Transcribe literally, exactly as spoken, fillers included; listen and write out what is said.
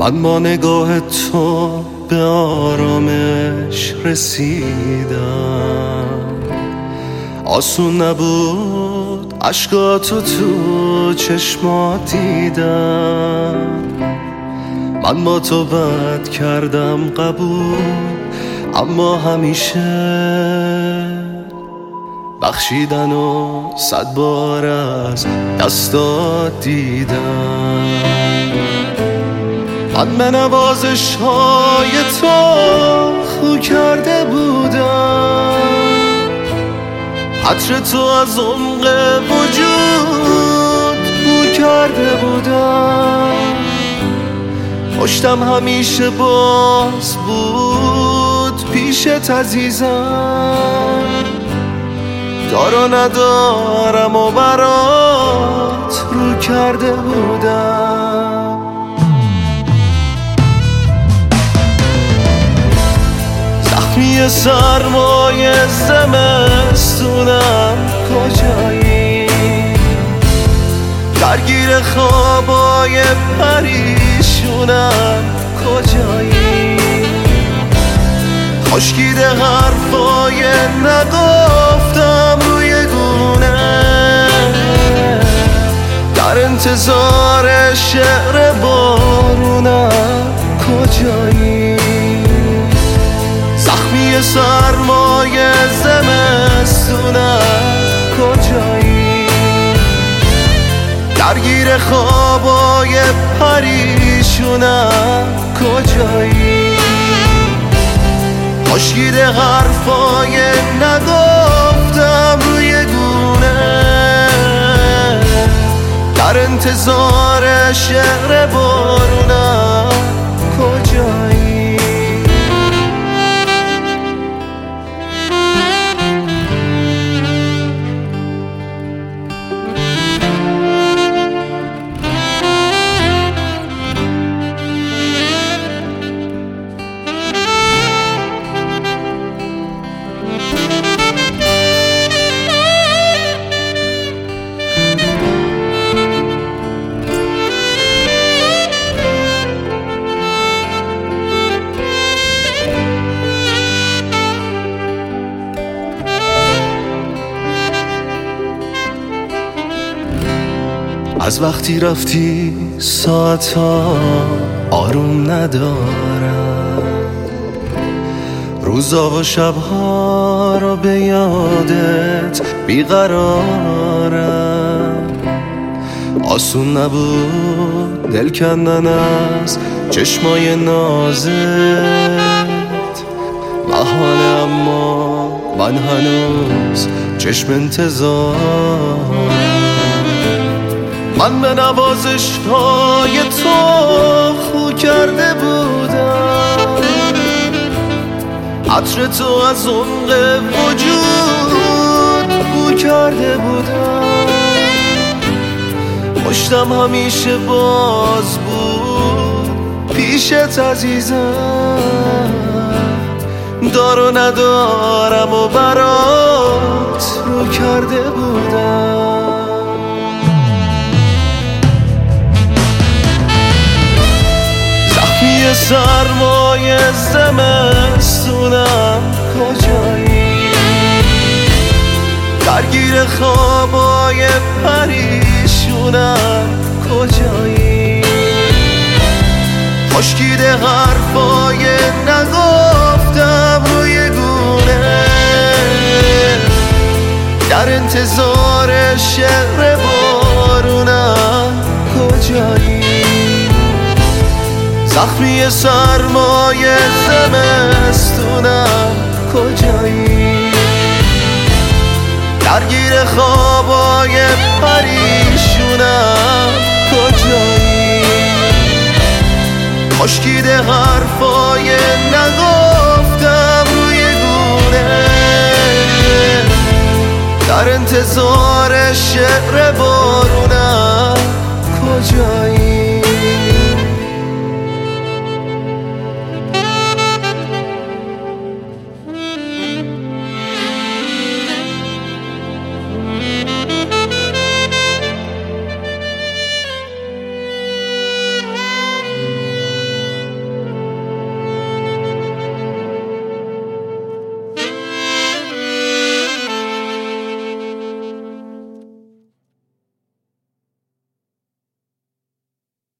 من با نگاه تو به آرامش رسیدم. آسون نبود اشکاتو تو چشمات دیدم. من با تو بد کردم قبول، اما همیشه بخشیدن و صد بار از دستات دیدم. من به نوازش های تو خو کرده بودم، عطر تو از عمق وجود بو کرده بودم. پشتم همیشه باز بود پیشت عزیزم، دار و ندارم و برات رو کرده بودم. زخمی سرمای زمستونم کجایی، درگیر خوابای پریشونم کجایی، خشکیده حرفای نگفتم روی گونه، در انتظار شعر بارونم کجایی. زخمی سرمای زمستونم کجایی، درگیر خوابای پریشونم کجایی، خشکیده حرفای نگفتم روی گونه، در انتظار شعر بارونم کجایی. از وقتی رفتی ساعت ها آروم ندارم، روزا و شبها را به یادت بیقرارم. آسون نبود دل کندن از چشمای نازت، محاله اما من هنوز چشم انتظارم. من به نوازش های تو خو کرده بودم، عطر تو از عمق وجود بو کرده بودم. پشتم همیشه باز بود پیشت عزیزم، دار و ندارم و برات رو کرده بودم. سرمای زمستونم کجایی، درگیر خوابای پریشونم کجایی، خشکیده حرفای نگفتم روی گونه، در انتظار شعر بارونم کجایی. زخمی سرمای زمستونم کجایی، درگیر خوابای پریشونم کجایی، خشکیده حرفای نگفتم روی گونه، در انتظار شعر بارونم کجایی.